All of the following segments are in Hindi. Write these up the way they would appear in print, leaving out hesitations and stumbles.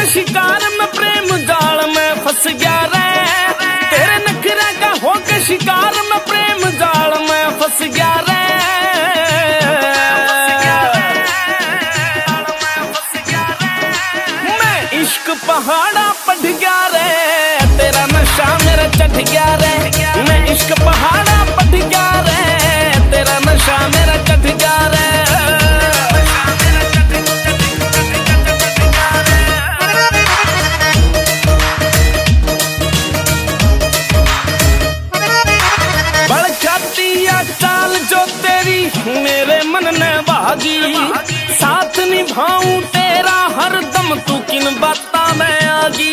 शिकार में प्रेम जाल में फंस गया रे। तेरे नखरे का हो के शिकार में प्रेम जाल में फंस गया रे। मैं इश्क पहाड़ा पढ़ गया रे। तेरा नशा मेरा चढ़ गया रे। मैं इश्क पहाड़ा पढ़ गया रे। तेरा नशा मेरा चढ़ गया रे। चाल जो तेरी मेरे मन ने भागी, साथ निभाऊं तेरा हर दम तू किन बाता में आगी।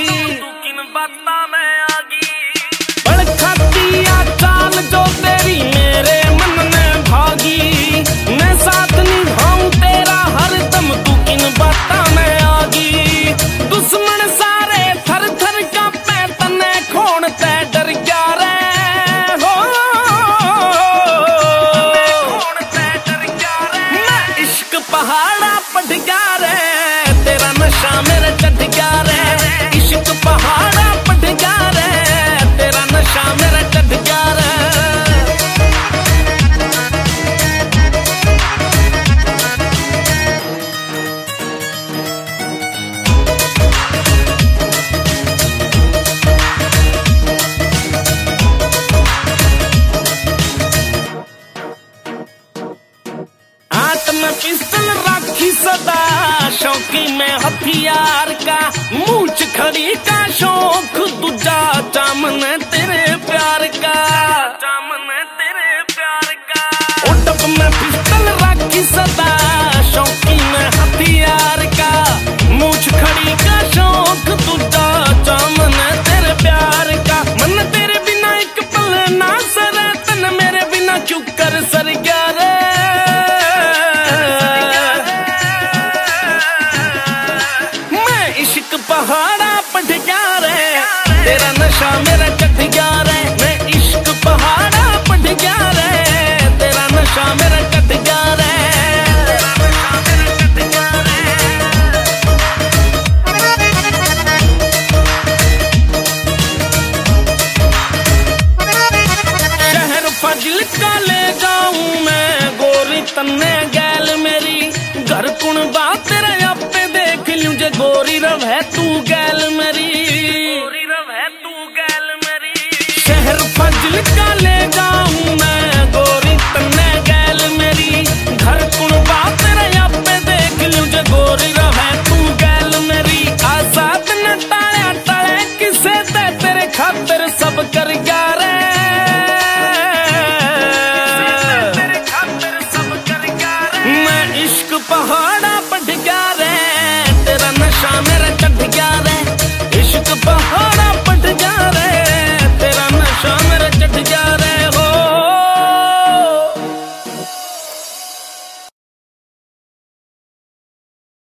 बड़खातिया चाल जो तेरी मेरे मन ने भागी, मैं साथ निभाऊं तेरा हर दम तू किन बाता में आगी। दुश्मन सारे थर थर कांपे तने खोण ते डर गया रे। पहाड़ा पढ़ गया रे। तेरा नशा मेरा चढ़ गया रे। इश्क पहाड़ा पढ़ गया रे। तेरा नशा मेरा चढ़ गया रे। मैं पिस्तल राखी सदा शौकी में हथियार का, मूछ खड़ी का शौक दूजा चामन तेरे प्यार का। उठप में पिस्तल राखी सदा शौकी में हथियार का, मूछ खड़ी का शौक दूजा चामन तेरे प्यार का। मन तेरे बिना एक पल ना सरे, तन मेरे बिना क्यों कर सर गया रे। पहाड़ा पढ़ गया रे। तेरा नशा मेरा चढ़ गया रे। मैं इश्क पहाड़ा पढ़ गया रे। तेरा नशा मेरा चढ़ गया रे। शहर फजल का ले जाऊं मैं गोरी तन्ने गैल मेरी, घर कुण बात तेरा आपे देख लूं जे गोरी रवे तू गैल मेरी। शहर फजल का ले जाऊं मैं गोरी तन्ने गैल मेरी, घर कुण बात तेरा आपे देख लूं जे गोरी रवे तू गैल मेरी। आजाद न टाया टले किसे ते तेरे खातिर सब कर